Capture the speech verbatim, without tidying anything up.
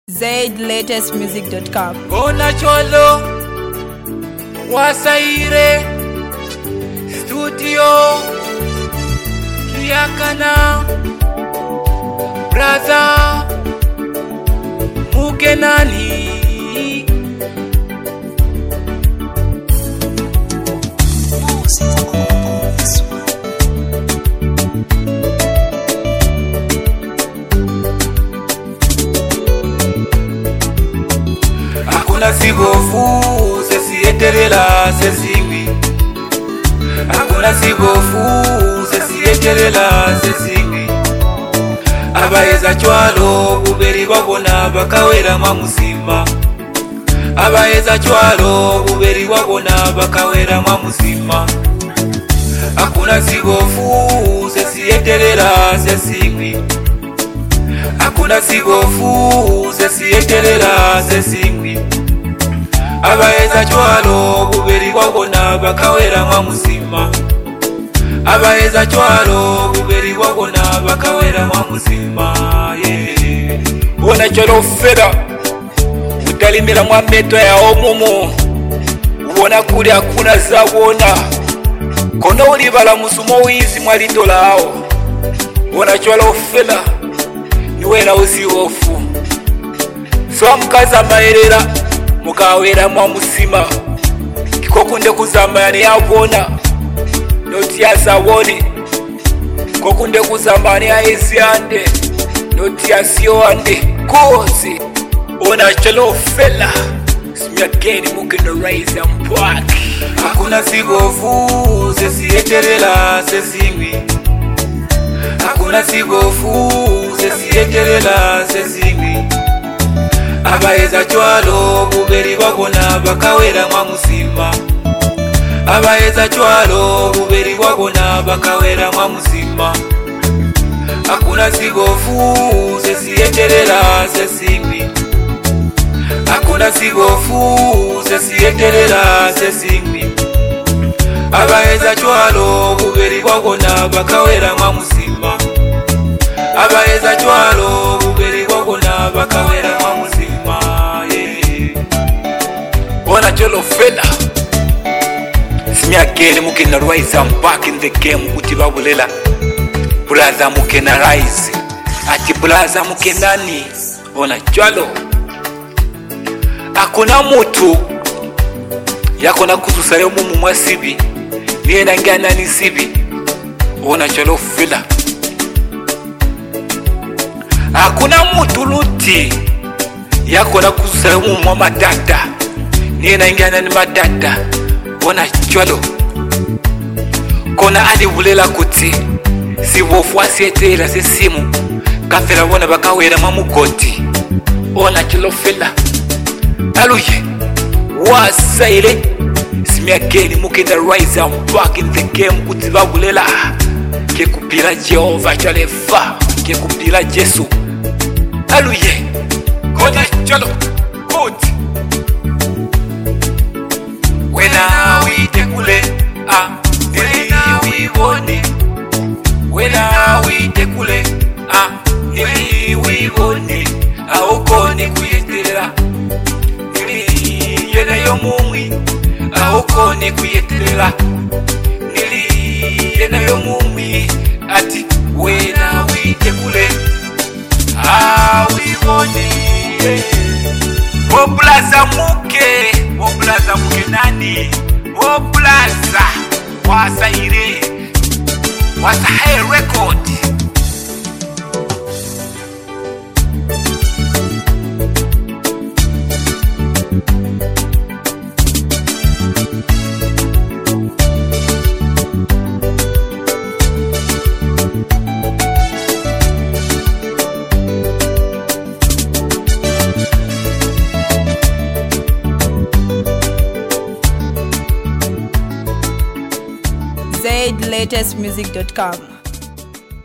zaid latest music dot com. Gona cholo Wasaire Studio Kiakana Brother Mukenani. Hakuna sigofu sesieterela sesingwi. Hakuna sigofu sesieterela sesingwi. Abayeza chwalo buberi wabona bakawera mwamusima. Abayeza chwalo buberi wabona bakawera mwamusima. Hakuna sigofu sesieterela sesingwi. Hakuna sigofu sesieterela sesingwi. Abayeza chwalo buberi wabona bakawera mwamusima. Abayeza chwalo buberi wabona bakawera mwamusima. Yeah. Bona cholo feda utalimira mwameto ya omumu. Ubona kuli hakuna zawona. Kono ulibala musumo wizi mwalitola hao. Bona cholo feda niwena uziwofu. So mkaza maerera mukawera mwamusima. Kikokunde kuzamba yani yabona noti ya zawoni. Kokunde kuzamba ya esiande noti ya sioande kozi. Ona chalo fella Smia geni mukino raise and back. Hakuna sigofu sesieterela sesingwi. Hakuna sigofu sesieterela sesingwi. Abayeza chwalo buberi wabona bakawera mwamusima. Abayeza chwalo buberi wabona bakawera mwamusima. Hakuna sigofu sesieterela sesingwi. Hakuna sigofu sesieterela sesingwi. Abayeza chwalo buberi wabona bakawera mwamusima. Abayeza chwalo buberi wabona bakawera mwamusima. Yeah. Bona cholo fella Smia geni mukina rise and back in the game kuti babulela. Brother mukina rise ati brother mukenani. Bona cholo hakuna mutu yakona kuzusayo mumu mwasibi niye nangana ni sibi. Bona cholo fella hakuna mutu luti yakona kuzusayo mumu mwa matata niye nangana ni matata. Bona cholo kona alibulela kuti sibofu asietela sesimu kafela bona bakawera mamugoti. Ona cholo fella aluye Wasaire Smia geni mukina rise and back in the game kuti babulela. Ke kupira Jehova chalefa ke kupira Jesu aluye kona cholo kuti wena wite kule ah wena wibone. Wena wite kule ah nili wibone. Aukoni kuyeterera nili yena yomumwi. Aukoni kuyeterera nili yena yomumwi. Ati wena wite kule ah wibone. Oblaza muke Oblaza muke nani. Oblaza Wasaire Wasaire record. zaid latest music dot com.